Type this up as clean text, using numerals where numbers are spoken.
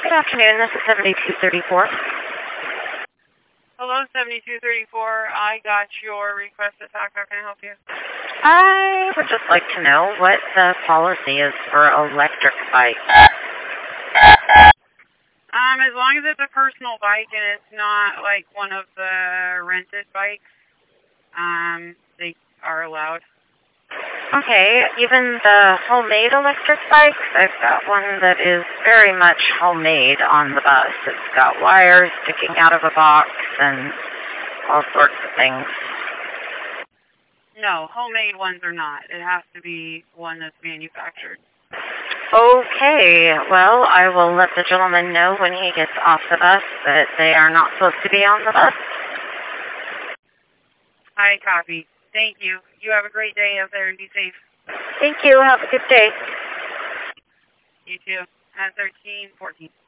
Good afternoon, this is 7234. Hello, 7234. I got your request to talk. How can I help you? I would just like to know what the policy is for electric bikes. As long as it's a personal bike and it's not like one of the rented bikes, they are allowed. Okay, even the homemade electric bikes, I've got one that is very much homemade on the bus. It's got wires sticking out of a box and all sorts of things. No, homemade ones are not. It has to be one that's manufactured. Okay, well, I will let the gentleman know when he gets off the bus that they are not supposed to be on the bus. I copy. Thank you. You have a great day out there and be safe. Thank you. Have a good day. You too. At 1314.